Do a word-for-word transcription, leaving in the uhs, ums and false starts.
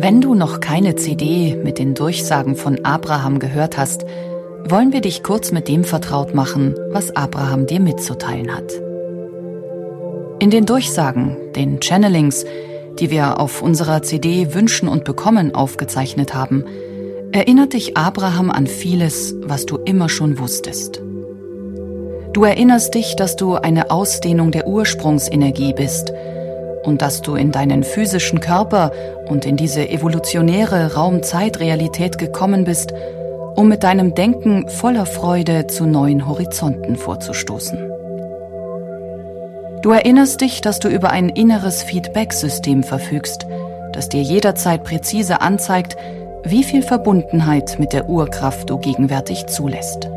Wenn du noch keine C D mit den Durchsagen von Abraham gehört hast, wollen wir dich kurz mit dem vertraut machen, was Abraham dir mitzuteilen hat. In den Durchsagen, den Channelings, die wir auf unserer C D Wünschen und Bekommen aufgezeichnet haben, erinnert dich Abraham an vieles, was du immer schon wusstest. Du erinnerst dich, dass du eine Ausdehnung der Ursprungsenergie bist und dass du in deinen physischen Körper und in diese evolutionäre Raum-Zeit-Realität gekommen bist, um mit deinem Denken voller Freude zu neuen Horizonten vorzustoßen. Du erinnerst dich, dass du über ein inneres Feedback-System verfügst, das dir jederzeit präzise anzeigt, wie viel Verbundenheit mit der Urkraft du gegenwärtig zulässt.